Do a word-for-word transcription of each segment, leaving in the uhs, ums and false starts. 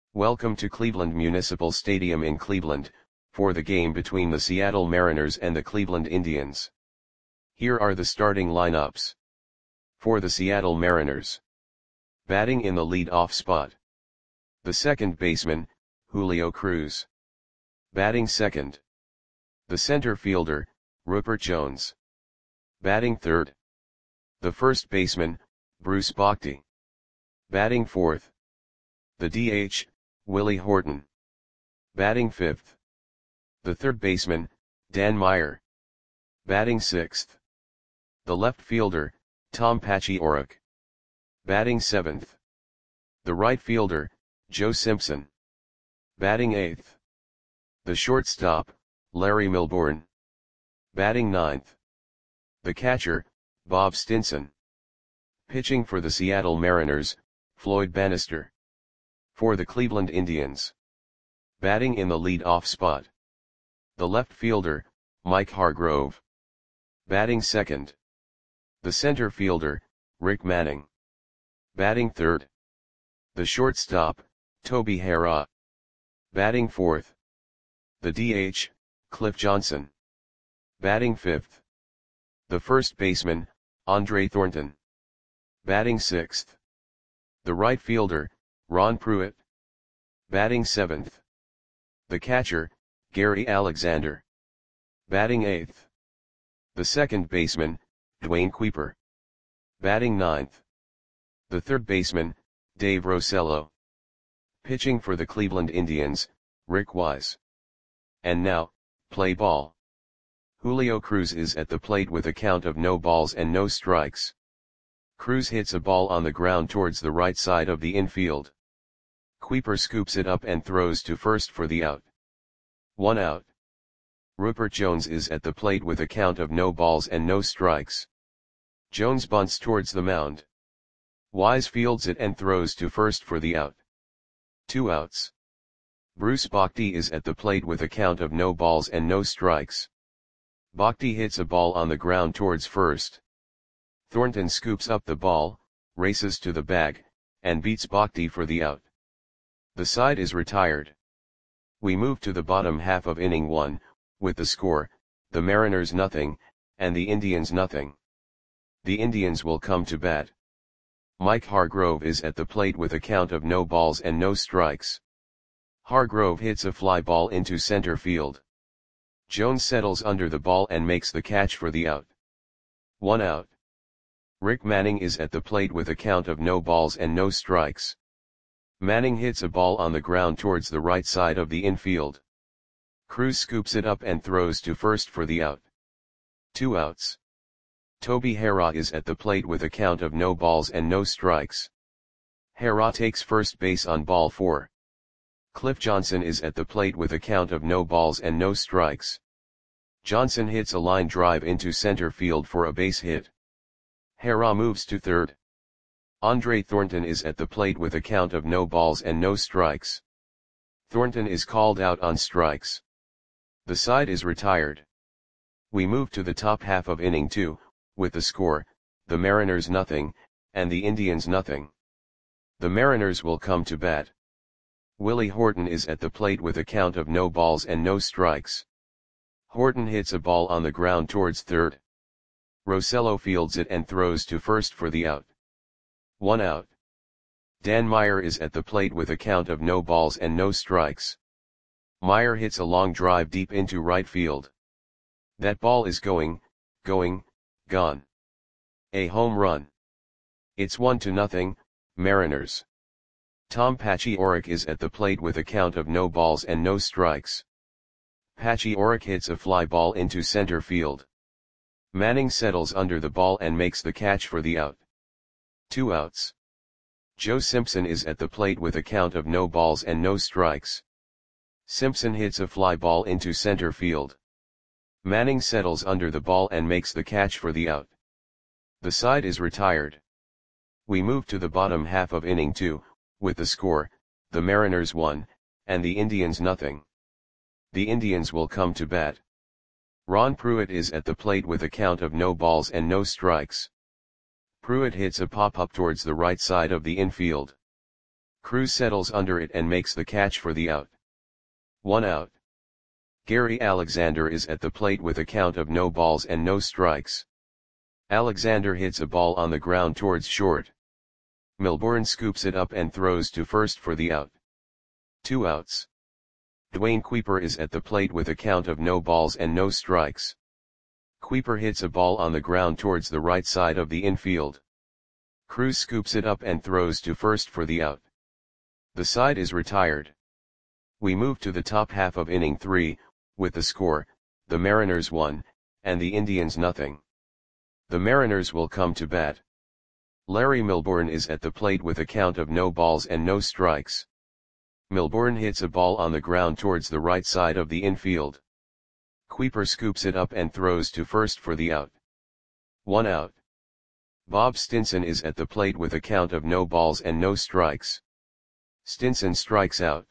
Welcome to Cleveland Municipal Stadium in Cleveland, for the game between the Seattle Mariners and the Cleveland Indians. Here are the starting lineups. For the Seattle Mariners. Batting in the lead-off spot. The second baseman, Julio Cruz. Batting second. The center fielder, Rupert Jones. Batting third. The first baseman, Bruce Bochy. Batting fourth. The D H, Willie Horton. Batting fifth. The third baseman, Dan Meyer. Batting sixth. The left fielder, Tom Paciorek. Batting seventh. The right fielder, Joe Simpson. Batting eighth. The shortstop, Larry Milbourne. Batting ninth. The catcher, Bob Stinson. Pitching for the Seattle Mariners, Floyd Bannister. For the Cleveland Indians. Batting in the lead-off spot. The left fielder, Mike Hargrove. Batting second. The center fielder, Rick Manning. Batting third. The shortstop, Toby Harrah. Batting fourth. The D H, Cliff Johnson. Batting fifth. The first baseman, Andre Thornton. Batting sixth. The right fielder, Ron Pruitt. Batting seventh. The catcher, Gary Alexander. Batting eighth. The second baseman, Dwayne Kuiper. Batting ninth. The third baseman, Dave Rosello. Pitching for the Cleveland Indians, Rick Wise. And now, play ball. Julio Cruz is at the plate with a count of no balls and no strikes. Cruz hits a ball on the ground towards the right side of the infield. Kuiper scoops it up and throws to first for the out. One out. Rupert Jones is at the plate with a count of no balls and no strikes. Jones bunts towards the mound. Wise fields it and throws to first for the out. Two outs. Bruce Bochy is at the plate with a count of no balls and no strikes. Bochy hits a ball on the ground towards first. Thornton scoops up the ball, races to the bag, and beats Bochy for the out. The side is retired. We move to the bottom half of inning one, with the score, the Mariners nothing, and the Indians nothing. The Indians will come to bat. Mike Hargrove is at the plate with a count of no balls and no strikes. Hargrove hits a fly ball into center field. Jones settles under the ball and makes the catch for the out. One out. Rick Manning is at the plate with a count of no balls and no strikes. Manning hits a ball on the ground towards the right side of the infield. Cruz scoops it up and throws to first for the out. Two outs. Toby Harrah is at the plate with a count of no balls and no strikes. Harrah takes first base on ball four. Cliff Johnson is at the plate with a count of no balls and no strikes. Johnson hits a line drive into center field for a base hit. Harrah moves to third. Andre Thornton is at the plate with a count of no balls and no strikes. Thornton is called out on strikes. The side is retired. We move to the top half of inning two, with the score, the Mariners nothing, and the Indians nothing. The Mariners will come to bat. Willie Horton is at the plate with a count of no balls and no strikes. Horton hits a ball on the ground towards third. Rosello fields it and throws to first for the out. One out. Dan Meyer is at the plate with a count of no balls and no strikes. Meyer hits a long drive deep into right field. That ball is going, going, gone. A home run. It's one to nothing, Mariners. Tom Paciorek is at the plate with a count of no balls and no strikes. Paciorek hits a fly ball into center field. Manning settles under the ball and makes the catch for the out. Two outs. Joe Simpson is at the plate with a count of no balls and no strikes. Simpson hits a fly ball into center field. Manning settles under the ball and makes the catch for the out. The side is retired. We move to the bottom half of inning two, with the score, the Mariners one, and the Indians nothing. The Indians will come to bat. Ron Pruitt is at the plate with a count of no balls and no strikes. Pruitt hits a pop-up towards the right side of the infield. Cruz settles under it and makes the catch for the out. One out. Gary Alexander is at the plate with a count of no balls and no strikes. Alexander hits a ball on the ground towards short. Milbourne scoops it up and throws to first for the out. Two outs. Dwayne Kuiper is at the plate with a count of no balls and no strikes. Kuiper hits a ball on the ground towards the right side of the infield. Cruz scoops it up and throws to first for the out. The side is retired. We move to the top half of inning three, with the score, the Mariners one, and the Indians nothing. The Mariners will come to bat. Larry Milbourne is at the plate with a count of no balls and no strikes. Milbourne hits a ball on the ground towards the right side of the infield. Kuiper scoops it up and throws to first for the out. One out. Bob Stinson is at the plate with a count of no balls and no strikes. Stinson strikes out.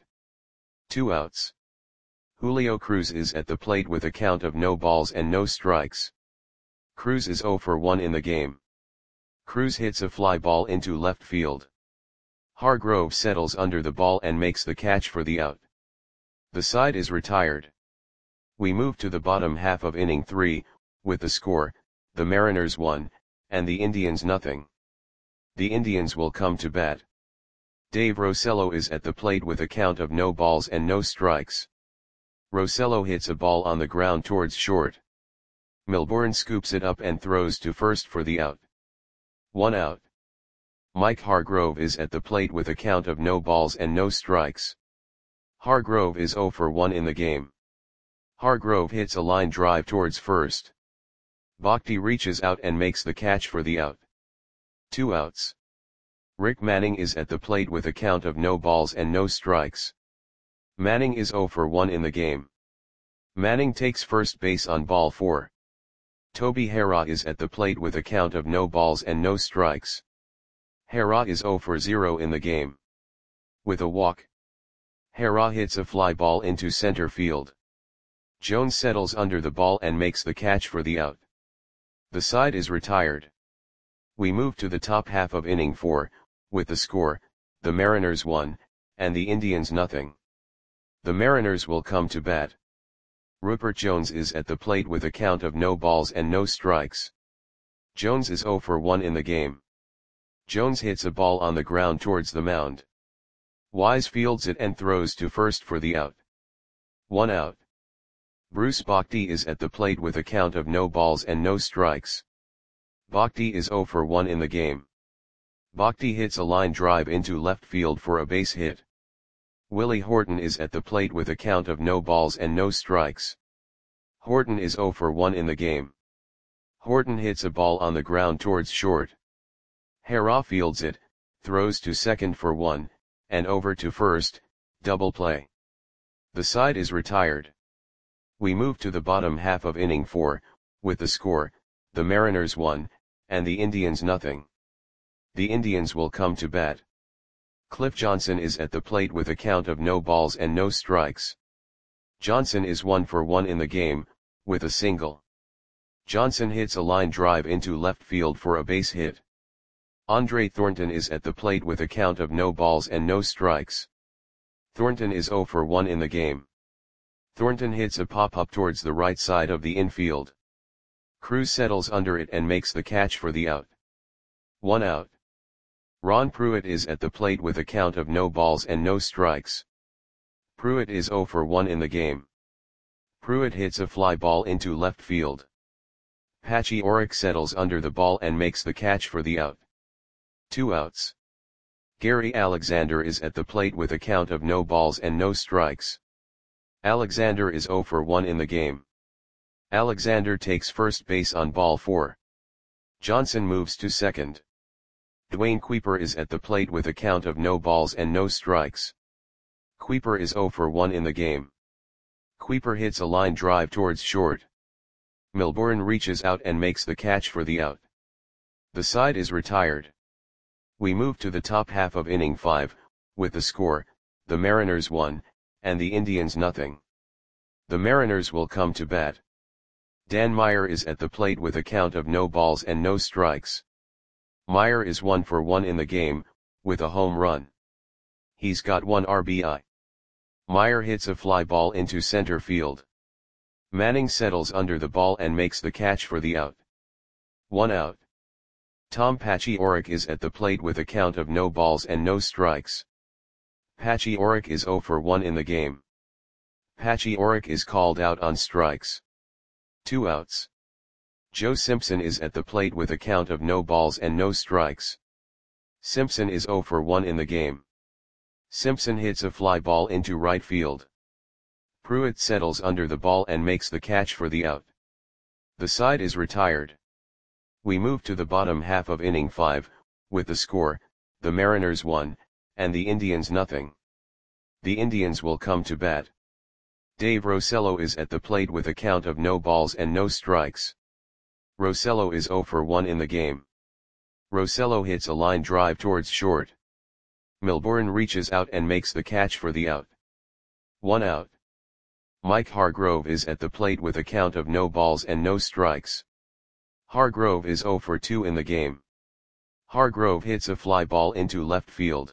Two outs. Julio Cruz is at the plate with a count of no balls and no strikes. Cruz is zero for one in the game. Cruz hits a fly ball into left field. Hargrove settles under the ball and makes the catch for the out. The side is retired. We move to the bottom half of inning three, with the score, the Mariners one, and the Indians nothing. The Indians will come to bat. Dave Rosello is at the plate with a count of no balls and no strikes. Rosello hits a ball on the ground towards short. Milbourne scoops it up and throws to first for the out. One out. Mike Hargrove is at the plate with a count of no balls and no strikes. Hargrove is zero for one in the game. Hargrove hits a line drive towards first. Bhakti reaches out and makes the catch for the out. Two outs. Rick Manning is at the plate with a count of no balls and no strikes. Manning is zero for one in the game. Manning takes first base on ball four. Toby Harrah is at the plate with a count of no balls and no strikes. Harrah is zero for zero in the game. With a walk, Harrah hits a fly ball into center field. Jones settles under the ball and makes the catch for the out. The side is retired. We move to the top half of inning four, with the score, the Mariners one, and the Indians nothing. The Mariners will come to bat. Rupert Jones is at the plate with a count of no balls and no strikes. Jones is zero for one in the game. Jones hits a ball on the ground towards the mound. Wise fields it and throws to first for the out. One out. Bruce Bhakti is at the plate with a count of no balls and no strikes. Bhakti is zero for one in the game. Bhakti hits a line drive into left field for a base hit. Willie Horton is at the plate with a count of no balls and no strikes. Horton is zero for one in the game. Horton hits a ball on the ground towards short. Harrah fields it, throws to second for one, and over to first, double play. The side is retired. We move to the bottom half of inning four, with the score, the Mariners one, and the Indians nothing. The Indians will come to bat. Cliff Johnson is at the plate with a count of no balls and no strikes. Johnson is one for one in the game, with a single. Johnson hits a line drive into left field for a base hit. Andre Thornton is at the plate with a count of no balls and no strikes. Thornton is zero for one in the game. Thornton hits a pop-up towards the right side of the infield. Cruz settles under it and makes the catch for the out. One out. Ron Pruitt is at the plate with a count of no balls and no strikes. Pruitt is zero for one in the game. Pruitt hits a fly ball into left field. Patchy Oric settles under the ball and makes the catch for the out. Two outs. Gary Alexander is at the plate with a count of no balls and no strikes. Alexander is zero for one in the game. Alexander takes first base on ball four. Johnson moves to second. Dwayne Kuiper is at the plate with a count of no balls and no strikes. Kuiper is zero for one in the game. Kuiper hits a line drive towards short. Milbourne reaches out and makes the catch for the out. The side is retired. We move to the top half of inning five, with the score, the Mariners one, and the Indians nothing. The Mariners will come to bat. Dan Meyer is at the plate with a count of no balls and no strikes. Meyer is one for one in the game, with a home run. He's got one R B I. Meyer hits a fly ball into center field. Manning settles under the ball and makes the catch for the out. One out. Tom Paciorek is at the plate with a count of no balls and no strikes. Paciorek is zero for one in the game. Paciorek is called out on strikes. Two outs. Joe Simpson is at the plate with a count of no balls and no strikes. Simpson is zero for one in the game. Simpson hits a fly ball into right field. Pruitt settles under the ball and makes the catch for the out. The side is retired. We move to the bottom half of inning five, with the score, the Mariners one, and the Indians nothing. The Indians will come to bat. Dave Rosello is at the plate with a count of no balls and no strikes. Rosello is zero for one in the game. Rosello hits a line drive towards short. Milbourne reaches out and makes the catch for the out. One out. Mike Hargrove is at the plate with a count of no balls and no strikes. Hargrove is zero for two in the game. Hargrove hits a fly ball into left field.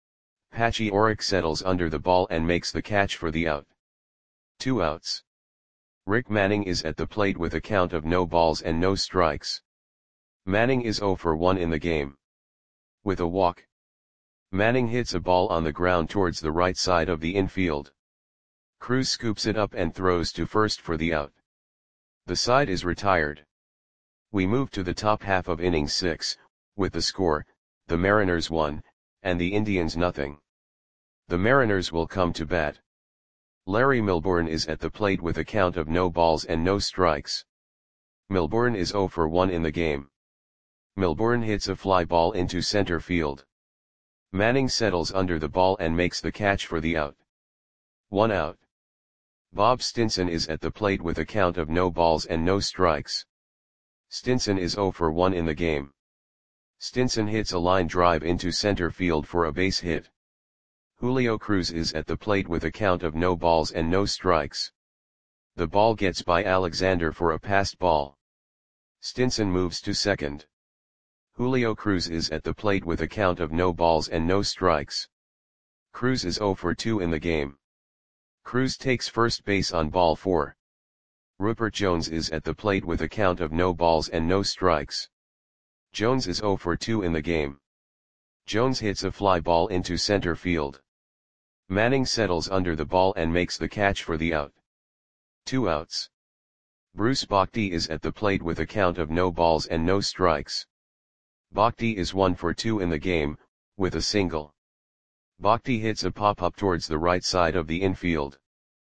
Paciorek settles under the ball and makes the catch for the out. Two outs. Rick Manning is at the plate with a count of no balls and no strikes. Manning is zero for one in the game. With a walk. Manning hits a ball on the ground towards the right side of the infield. Cruz scoops it up and throws to first for the out. The side is retired. We move to the top half of inning six, with the score, the Mariners one, and the Indians nothing. The Mariners will come to bat. Larry Milbourne is at the plate with a count of no balls and no strikes. Milbourne is zero for one in the game. Milbourne hits a fly ball into center field. Manning settles under the ball and makes the catch for the out. One out. Bob Stinson is at the plate with a count of no balls and no strikes. Stinson is zero for one in the game. Stinson hits a line drive into center field for a base hit. Julio Cruz is at the plate with a count of no balls and no strikes. The ball gets by Alexander for a passed ball. Stinson moves to second. Julio Cruz is at the plate with a count of no balls and no strikes. Cruz is zero for two in the game. Cruz takes first base on ball four. Rupert Jones is at the plate with a count of no balls and no strikes. Jones is zero for two in the game. Jones hits a fly ball into center field. Manning settles under the ball and makes the catch for the out. Two outs. Bruce Bochy is at the plate with a count of no balls and no strikes. Bochy is one for two in the game, with a single. Bochy hits a pop-up towards the right side of the infield.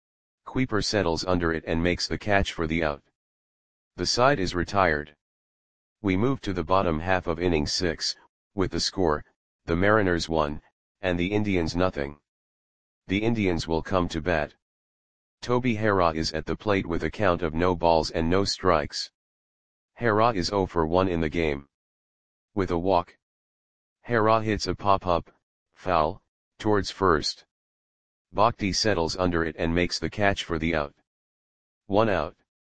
Kuiper settles under it and makes the catch for the out. The side is retired. We move to the bottom half of inning six, with the score, the Mariners one, and the Indians nothing. The Indians will come to bat. Toby Harrah is at the plate with a count of no balls and no strikes. Harrah is zero for one in the game. With a walk. Harrah hits a pop-up, foul, towards first. Bochy settles under it and makes the catch for the out. One out.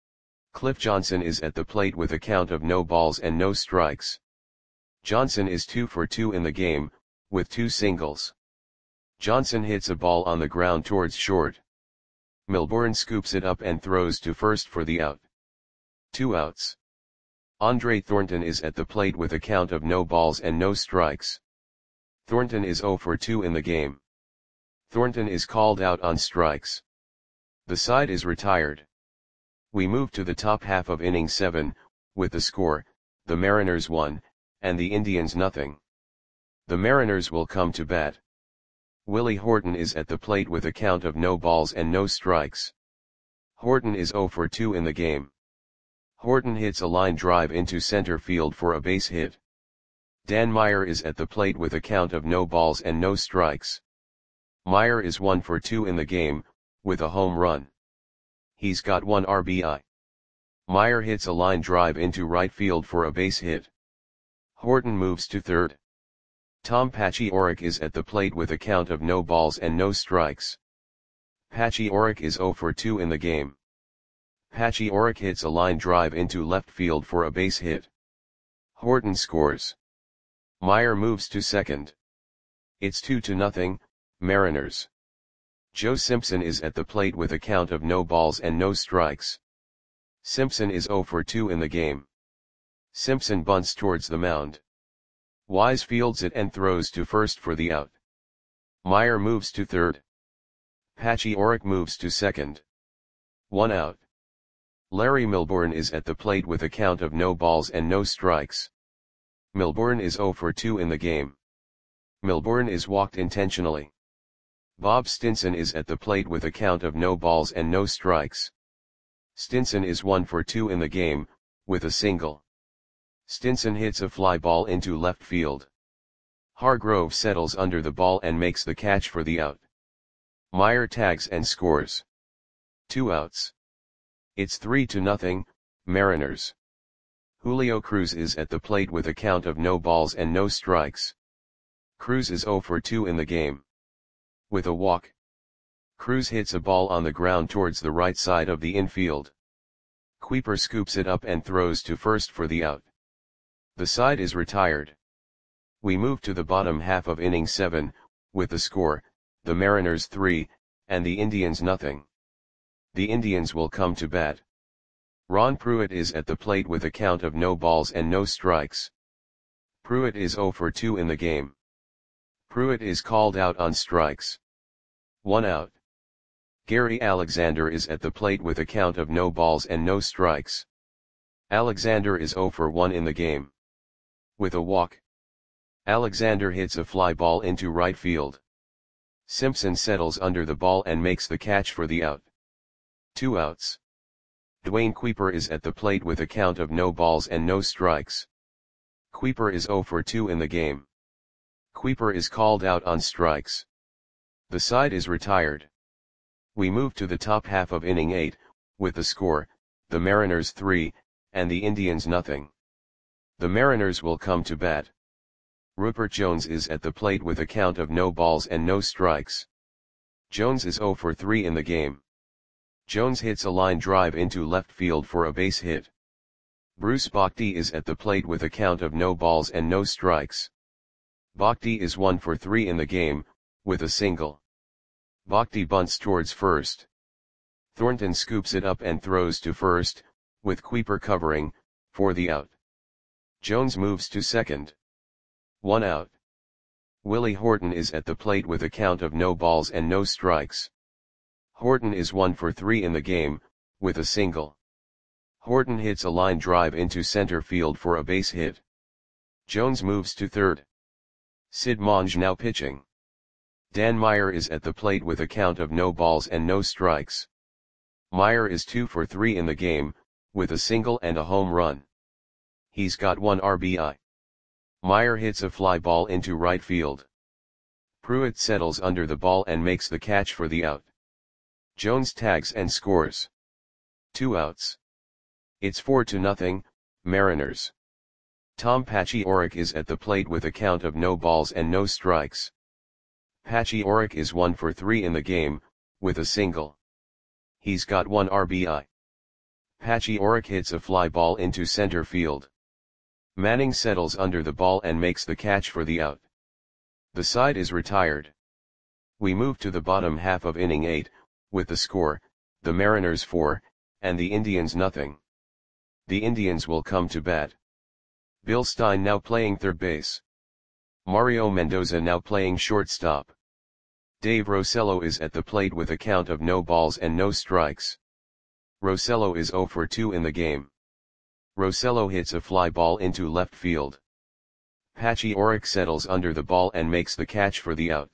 Cliff Johnson is at the plate with a count of no balls and no strikes. Johnson is two for two in the game, with two singles. Johnson hits a ball on the ground towards short. Milbourne scoops it up and throws to first for the out. Two outs. Andre Thornton is at the plate with a count of no balls and no strikes. Thornton is zero for two in the game. Thornton is called out on strikes. The side is retired. We move to the top half of inning seven, with the score, the Mariners one, and the Indians nothing. The Mariners will come to bat. Willie Horton is at the plate with a count of no balls and no strikes. Horton is zero for two in the game. Horton hits a line drive into center field for a base hit. Dan Meyer is at the plate with a count of no balls and no strikes. Meyer is one for two in the game, with a home run. He's got one R B I. Meyer hits a line drive into right field for a base hit. Horton moves to third. Tom Paciorek is at the plate with a count of no balls and no strikes. Paciorek is zero for two in the game. Paciorek hits a line drive into left field for a base hit. Horton scores. Meyer moves to second. It's two to nothing, Mariners. Joe Simpson is at the plate with a count of no balls and no strikes. Simpson is zero for two in the game. Simpson bunts towards the mound. Wise fields it and throws to first for the out. Meyer moves to third. Pachyorek moves to second. One out. Larry Milbourne is at the plate with a count of no balls and no strikes. Milbourne is zero for two in the game. Milbourne is walked intentionally. Bob Stinson is at the plate with a count of no balls and no strikes. Stinson is one for two in the game, with a single. Stinson hits a fly ball into left field. Hargrove settles under the ball and makes the catch for the out. Meyer tags and scores. Two outs. It's three to nothing, Mariners. Julio Cruz is at the plate with a count of no balls and no strikes. Cruz is zero for two in the game. With a walk. Cruz hits a ball on the ground towards the right side of the infield. Kuiper scoops it up and throws to first for the out. The side is retired. We move to the bottom half of inning seven, with the score, the Mariners three, and the Indians nothing. The Indians will come to bat. Ron Pruitt is at the plate with a count of no balls and no strikes. Pruitt is zero for two in the game. Pruitt is called out on strikes. One out. Gary Alexander is at the plate with a count of no balls and no strikes. Alexander is zero for one in the game. With a walk. Alexander hits a fly ball into right field. Simpson settles under the ball and makes the catch for the out. Two outs. Dwayne Kuiper is at the plate with a count of no balls and no strikes. Kuiper is zero for two in the game. Kuiper is called out on strikes. The side is retired. We move to the top half of inning eight, with the score, the Mariners three, and the Indians nothing. The Mariners will come to bat. Rupert Jones is at the plate with a count of no balls and no strikes. Jones is zero for three in the game. Jones hits a line drive into left field for a base hit. Bruce Bochy is at the plate with a count of no balls and no strikes. Bochy is one for three in the game, with a single. Bochy bunts towards first. Thornton scoops it up and throws to first, with Kuiper covering, for the out. Jones moves to second. One out. Willie Horton is at the plate with a count of no balls and no strikes. Horton is one for three in the game, with a single. Horton hits a line drive into center field for a base hit. Jones moves to third. Sid Monge now pitching. Dan Meyer is at the plate with a count of no balls and no strikes. Meyer is two for three in the game, with a single and a home run. He's got one R B I. Meyer hits a fly ball into right field. Pruitt settles under the ball and makes the catch for the out. Jones tags and scores. Two outs. It's four to nothing, Mariners. Tom Pachyorek is at the plate with a count of no balls and no strikes. Pachyorek is one for three in the game, with a single. He's got one R B I. Pachyorek hits a fly ball into center field. Manning settles under the ball and makes the catch for the out. The side is retired. We move to the bottom half of inning eight, with the score, the Mariners four, and the Indians nothing. The Indians will come to bat. Bill Stein now playing third base. Mario Mendoza now playing shortstop. Dave Rosello is at the plate with a count of no balls and no strikes. Rosello is zero for two in the game. Rosello hits a fly ball into left field. Pachyorek settles under the ball and makes the catch for the out.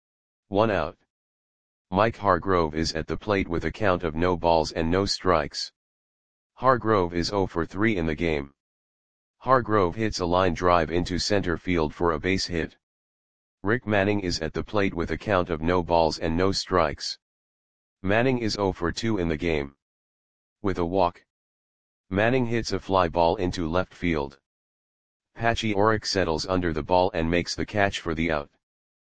One out. Mike Hargrove is at the plate with a count of no balls and no strikes. Hargrove is zero for three in the game. Hargrove hits a line drive into center field for a base hit. Rick Manning is at the plate with a count of no balls and no strikes. Manning is zero for two in the game. With a walk. Manning hits a fly ball into left field. Pachyorek settles under the ball and makes the catch for the out.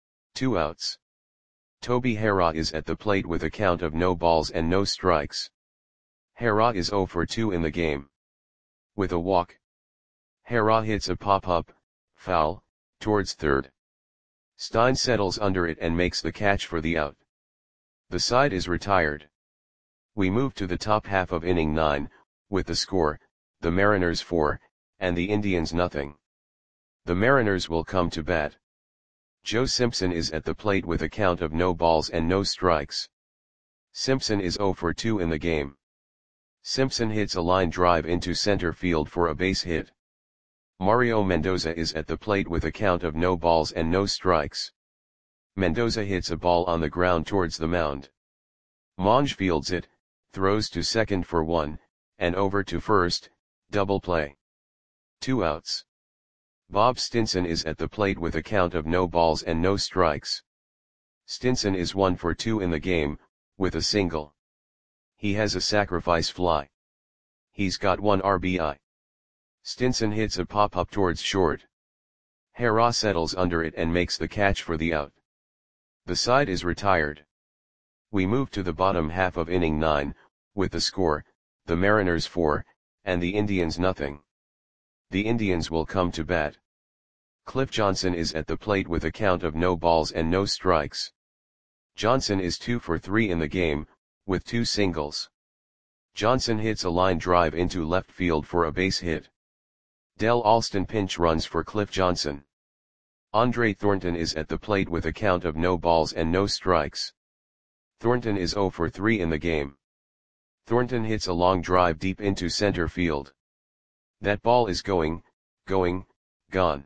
Two outs. Toby Harrah is at the plate with a count of no balls and no strikes. Harrah is zero for two in the game. With a walk. Harrah hits a pop-up, foul, towards third. Stein settles under it and makes the catch for the out. The side is retired. We move to the top half of inning nine, with the score, the Mariners four, and the Indians nothing. The Mariners will come to bat. Joe Simpson is at the plate with a count of no balls and no strikes. Simpson is oh for two in the game. Simpson hits a line drive into center field for a base hit. Mario Mendoza is at the plate with a count of no balls and no strikes. Mendoza hits a ball on the ground towards the mound. Monge fields it, throws to second for one, and over to first, double play. Two outs. Bob Stinson is at the plate with a count of no balls and no strikes. Stinson is one for two in the game, with a single. He has a sacrifice fly. He's got one R B I. Stinson hits a pop-up towards short. Hera settles under it and makes the catch for the out. The side is retired. We move to the bottom half of inning nine, with the score, the Mariners four, and the Indians nothing. The Indians will come to bat. Cliff Johnson is at the plate with a count of no balls and no strikes. Johnson is two for three in the game, with two singles. Johnson hits a line drive into left field for a base hit. Del Alston pinch runs for Cliff Johnson. Andre Thornton is at the plate with a count of no balls and no strikes. Thornton is oh for three in the game. Thornton hits a long drive deep into center field. That ball is going, going, gone.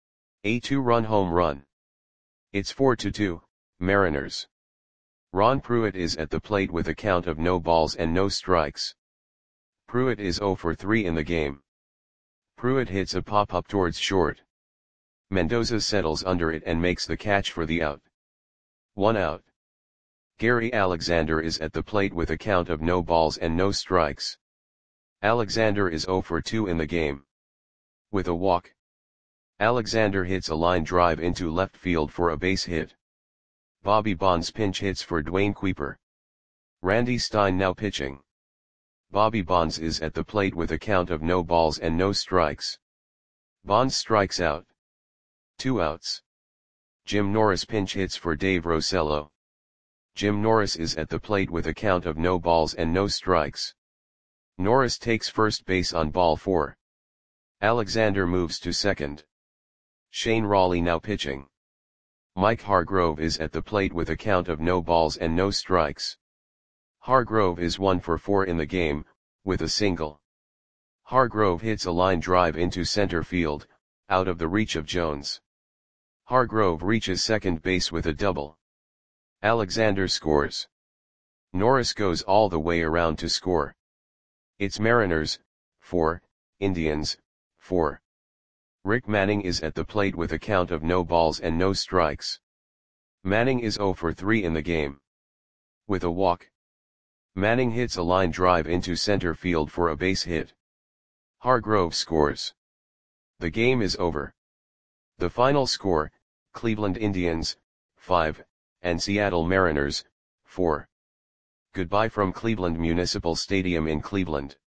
A two-run home run. It's four to two, Mariners. Ron Pruitt is at the plate with a count of no balls and no strikes. Pruitt is oh for three in the game. Pruitt hits a pop-up towards short. Mendoza settles under it and makes the catch for the out. One out. Gary Alexander is at the plate with a count of no balls and no strikes. Alexander is oh for two in the game. With a walk. Alexander hits a line drive into left field for a base hit. Bobby Bonds pinch hits for Dwayne Kuiper. Randy Stein now pitching. Bobby Bonds is at the plate with a count of no balls and no strikes. Bonds strikes out. Two outs. Jim Norris pinch hits for Dave Rosello. Jim Norris is at the plate with a count of no balls and no strikes. Norris takes first base on ball four. Alexander moves to second. Shane Raleigh now pitching. Mike Hargrove is at the plate with a count of no balls and no strikes. Hargrove is one for four in the game, with a single. Hargrove hits a line drive into center field, out of the reach of Jones. Hargrove reaches second base with a double. Alexander scores. Norris goes all the way around to score. It's Mariners, four, Indians, four. Rick Manning is at the plate with a count of no balls and no strikes. Manning is oh for three in the game. With a walk. Manning hits a line drive into center field for a base hit. Hargrove scores. The game is over. The final score, Cleveland Indians, five, and Seattle Mariners, four. Goodbye from Cleveland Municipal Stadium in Cleveland.